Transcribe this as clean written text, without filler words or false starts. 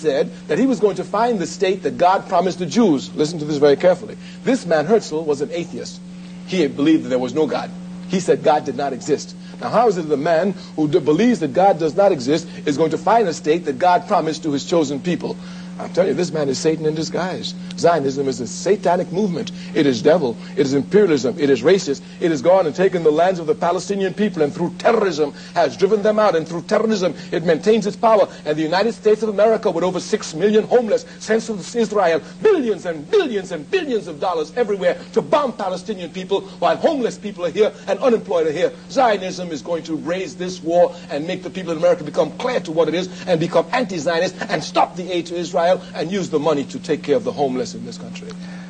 said that he was going to find the state that God promised the Jews. Listen to this very carefully. This man, Herzl, was an atheist. He believed that there was no God. He said God did not exist. Now, how is it that the man who believes that God does not exist is going to find a state that God promised to his chosen people? I'm telling you, this man is Satan in disguise. Zionism is a satanic movement. It is devil. It is imperialism. It is racist. It has gone and taken the lands of the Palestinian people and through terrorism has driven them out. And through terrorism, it maintains its power. And the United States of America, with over 6 million homeless, sends to Israel billions and billions and billions of dollars everywhere to bomb Palestinian people while homeless people are here and unemployed are here. Zionism is going to raise this war and make the people in America become clear to what it is and become anti-Zionist and stop the aid to Israel and use the money to take care of the homeless in this country.